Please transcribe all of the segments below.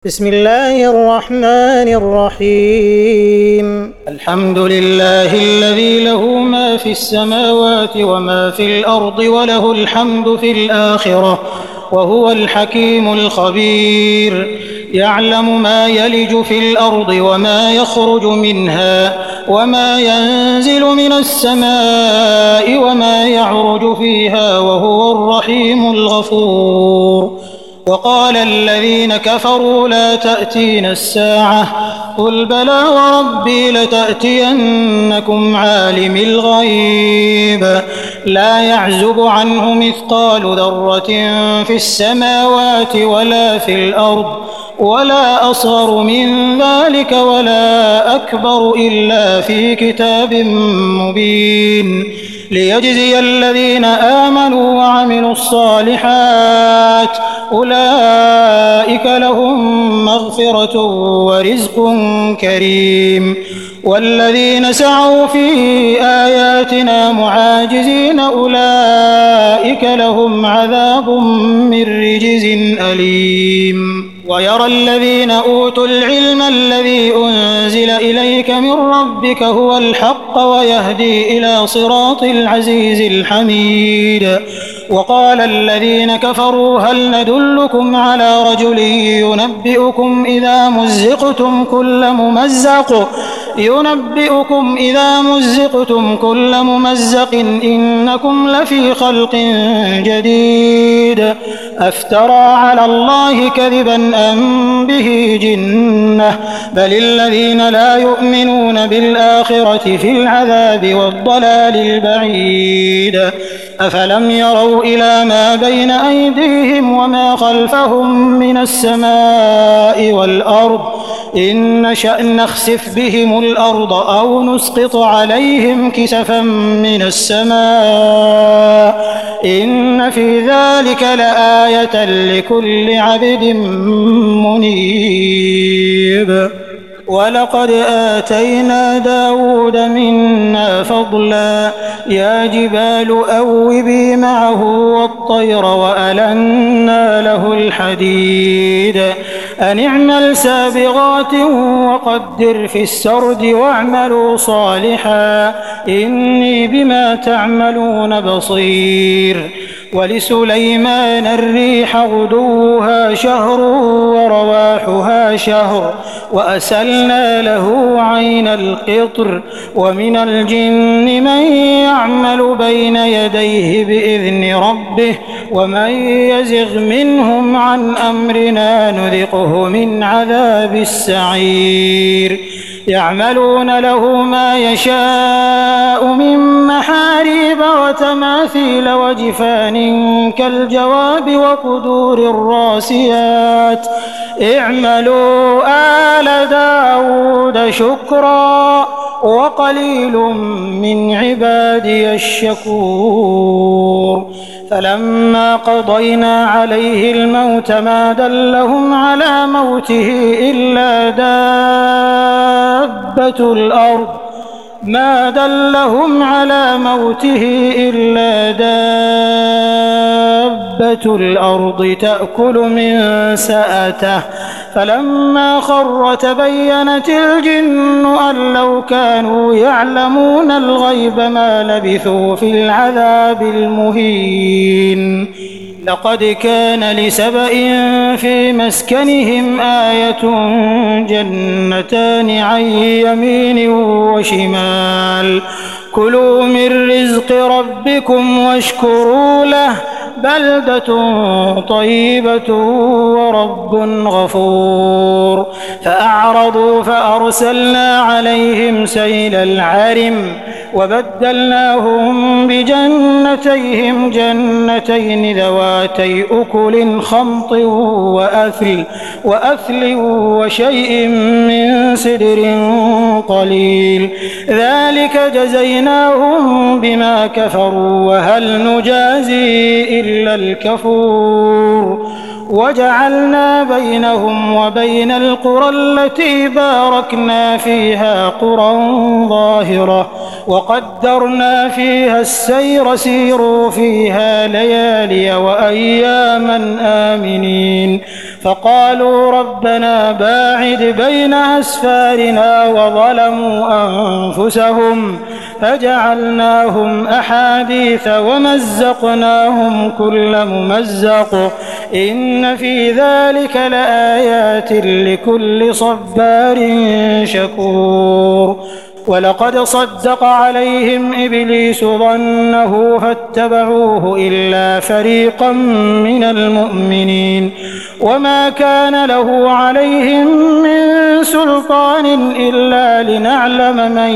بسم الله الرحمن الرحيم. الحمد لله الذي له ما في السماوات وما في الأرض وله الحمد في الآخرة وهو الحكيم الخبير. يعلم ما يلج في الأرض وما يخرج منها وما ينزل من السماء وما يعرج فيها وهو الرحيم الغفور. وقال الذين كفروا لا تأتينا الساعة قل بلى وربي لتأتينكم عالم الغيب لا يعزب عنه مثقال ذرة في السماوات ولا في الأرض ولا أصغر من ذلك ولا أكبر إلا في كتاب مبين ليجزي الذين آمنوا وعملوا الصالحات أولئك لهم مغفرة ورزق كريم. والذين سعوا في آياتنا معاجزين أولئك لهم عذاب من رجز أليم. ويرى الذين أوتوا العلم الذي أنزل إليك من ربك هو الحق ويهدي إلى صراط العزيز الحميد. وقال الذين كفروا هل ندلكم على رجل ينبئكم إذا مزقتم كل ممزق إنكم لفي خلق جديد أفترى على الله كذبا أم به جنة بل الذين لا يؤمنون بالآخرة في العذاب والضلال البعيد. أفلم يروا إلى ما بين أيديهم وما خلفهم من السماء والأرض إن نشأ نخسف بهم الأرض أو نسقط عليهم كسفا من السماء إن في ذلك لآية لكل عبد منيب. ولقد آتينا داود منا فضلا يا جبال أوبي معه والطير وألنا له الحديد أن اعمل سابغات وقدر في السرد واعملوا صالحا إني بما تعملون بصير. ولسليمان الريح غدوها شهر ورواحها شهر وأسلنا له عين القطر ومن الجن من يعمل بين يديه بإذن ربه ومن يزغ منهم عن أمرنا نذقه من عذاب السعير. يعملون له ما يشاء من محاريب وتماثيل وجفان كالجواب وقدور الراسيات اعملوا آل داود شكرا وقليل من عبادي الشكور. فلما قضينا عليه الموت ما دلهم على موته إلا دابة الأرض تأكل من سأته فلما خر تبينت الجن أن لو كانوا يعلمون الغيب ما لبثوا في العذاب المهين. لقد كان لسبإ في مسكنهم آية جنتان عن يمين وشمال كلوا من رزق ربكم واشكروا له بلدة طيبة ورب غفور. فأعرضوا فأرسلنا عليهم سيل العرم وبدلناهم بجنتيهم جنتين ذواتي أكل خمط وأثل وشيء من سدر قليل ذلك جزيناهم بما كفروا وهل نجازي إلا الكفور. وجعلنا بينهم وبين القرى التي باركنا فيها قرى ظاهرة وقدرنا فيها السير سيروا فيها ليالي وأياما آمنين فقالوا ربنا باعد بين أسفارنا وظلموا أنفسهم فجعلناهم أحاديث ومزقناهم كل ممزق إن في ذلك لآيات لكل صبار شكور ولقد صدق عليهم إبليس ظنه فاتبعوه إلا فريقا من المؤمنين وما كان له عليهم من سلطان إلا لنعلم من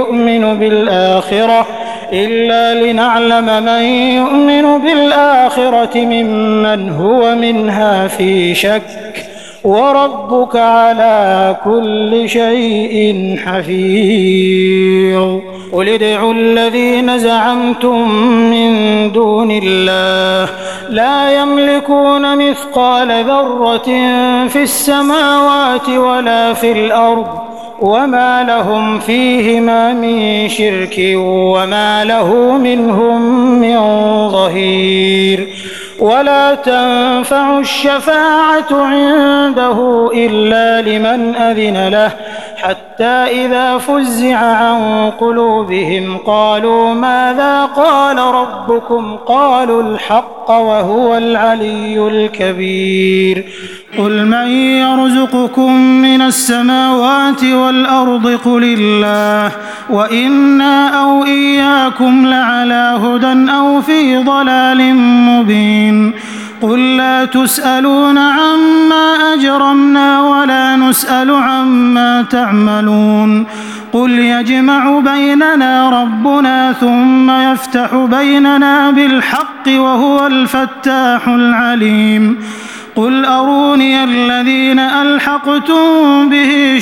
يؤمن بالآخرة ممن هو منها في شك وربك على كل شيء حفيظ قل ادعوا الذين زعمتم من دون الله لا يملكون مثقال ذرة في السماوات ولا في الأرض وما لهم فيهما من شرك وما له منهم من ظهير ولا تنفع الشفاعة عنده إلا لمن أذن له حتى إذا فزع عن قلوبهم قالوا ماذا قال ربكم قالوا الحق وهو العلي الكبير قل من يرزقكم من السماوات والأرض قل الله وإنا أو إياكم لعلى هدى أو في ضلال مبين قل لا تسألون عما أجرمنا ولا نسأل عما تعملون قل يجمع بيننا ربنا ثم يفتح بيننا بالحق وهو الفتاح العليم قل أروني الذين ألحقتم به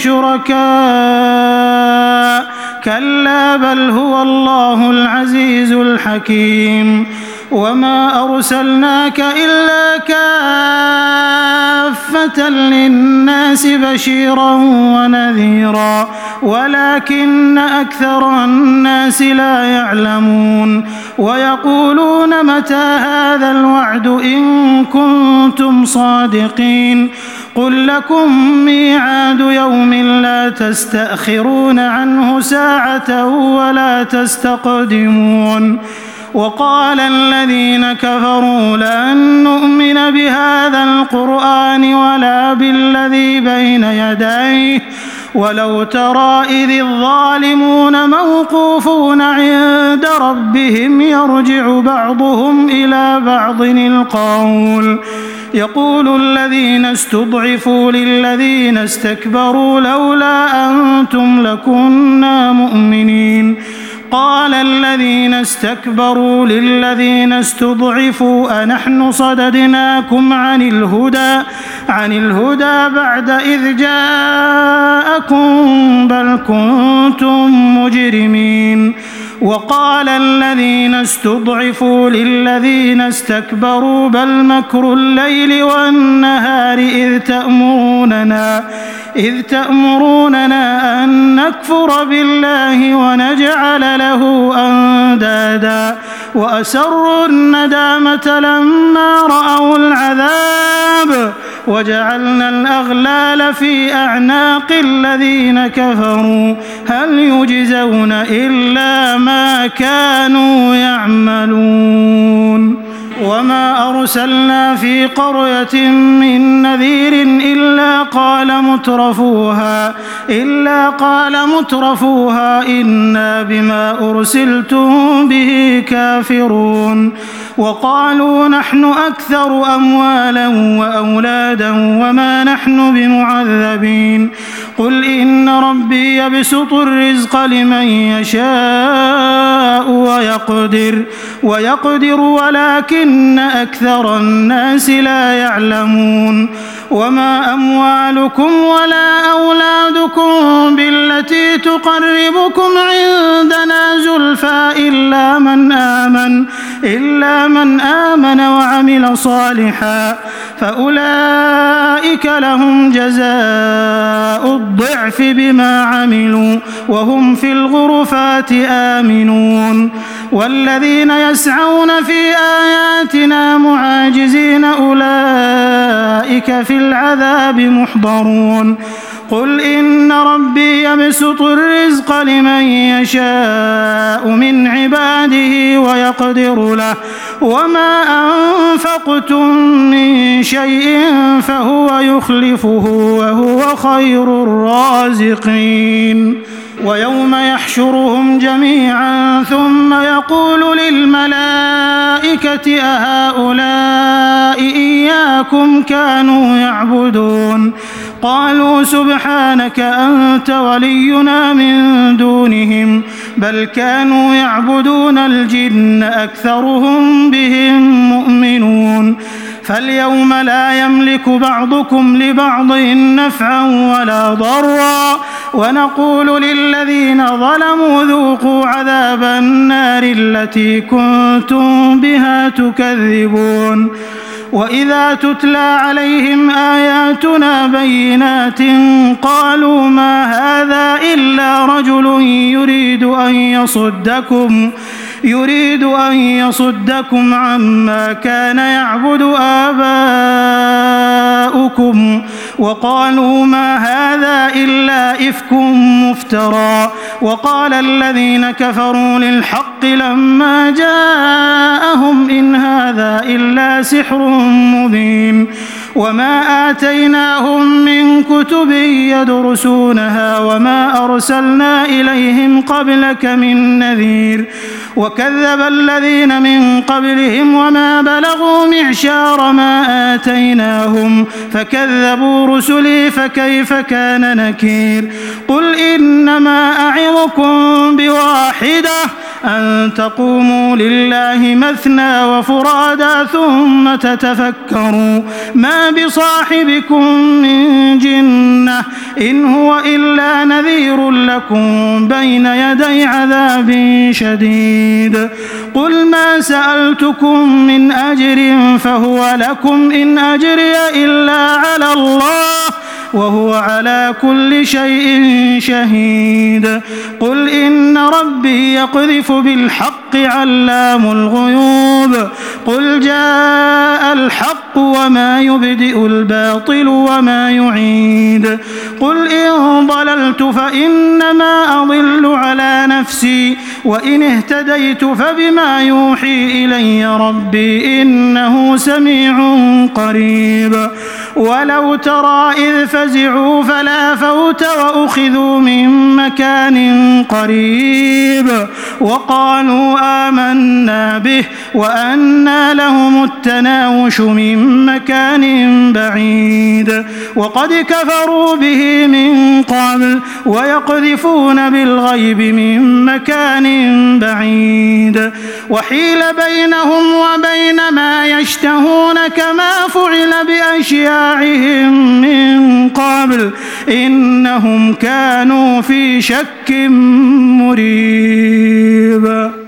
شركاء كلا بل هو الله العزيز الحكيم وما أرسلناك إلا كافة للناس بشيرا ونذيرا ولكن أكثر الناس لا يعلمون ويقولون متى هذا الوعد إن كنتم صادقين قل لكم ميعاد يوم لا تستأخرون عنه ساعة ولا تستقدمون وقال الذين كفروا لن نؤمن بهذا القرآن ولا بالذي بين يديه ولو ترى إذ الظالمون موقوفون عند ربهم يرجع بعضهم إلى بعض القول يقول الذين استضعفوا للذين استكبروا لولا أنتم لكنا مؤمنين قال الذين استكبروا للذين استضعفوا أنحن صددناكم عن الهدى بعد إذ جاءكم بل كنتم مجرمين وقال الذين استضعفوا للذين استكبروا بل مكر الليل والنهار إذ تأمروننا أن نكفر بالله ونجعل له أندادا وأسروا الندامة لما رأوا العذاب وجعلنا الأغلال في أعناق الذين كفروا هل يجزون إلا ما كانوا يعملون وما أرسلنا في قرية من نذير إلا قال مترفوها إنا بما أرسلتم به كافرون وقالوا نحن أكثر أموالا وأولادا وما نحن بمعذبين قل إن ربي يبسط الرزق لمن يشاء ويقدر ولكن أكثر الناس لا يعلمون وما أموالكم ولا أولادكم بالتي تقربكم عندنا زلفى إلا من آمن وعمل صالحا فأولئك لهم جزاء الضعف بما عملوا وهم في الغرفات آمنون والذين يسعون في آياتنا معاجزين أولئك في العذاب محضرون قل إن ربي يبسط الرزق لمن يشاء من عباده ويقدر له وما أنفقتم من شيء فهو يخلفه وهو خير الرازقين ويوم يحشرهم جميعا ثم يقول للملائكة أهؤلاء إياكم كانوا يعبدون قالوا سبحانك أنت ولينا من دونهم بل كانوا يعبدون الجن أكثرهم بهم مؤمنون فاليوم لا يملك بعضكم لبعض نفعا ولا ضرا ونقول للذين ظلموا ذوقوا عذاب النار التي كنتم بها تكذبون وإذا تتلى عليهم آياتنا بينات قالوا ما هذا إلا رجل يريد أن يصدكم عما كان يعبد آباؤكم وقالوا ما هذا إلا إفك مفترى وقال الذين كفروا للحق لما جاءهم إن هذا إلا سحر مبين وما آتيناهم من كتب يدرسونها وما أرسلنا إليهم قبلك من نذير وكذب الذين من قبلهم وما بلغوا معشار ما آتيناهم فكذبوا رسلي فكيف كان نكير قل إنما أعظكم بواحدة أن تقوموا لله مثنى وفرادا ثم تتفكروا ما بصاحبكم من جنة إن هو إلا نذير لكم بين يدي عذاب شديد قل ما سألتكم من أجر فهو لكم إن أجري إلا على الله وهو على كل شيء شهيد قل إن ربي يقذف بالحق علام الغيوب قل جاء الحق وما يبدئ الباطل وما يعيد قل إن ضللت فإنما أضل على نفسي وإن اهتديت فبما يوحي إلي ربي إنه سميع قريب ولو ترى إذ فزعوا فلا فوت وأخذوا من مكان قريب وقالوا آمنا به وأنى لهم التناوش من مكان بعيد وقد كفروا به من قبل ويقذفون بالغيب من مكان بعيد وحيل بينهم وبين ما يشتهون كما فعل بأشياعهم من قبل إنهم كانوا في شك مريب.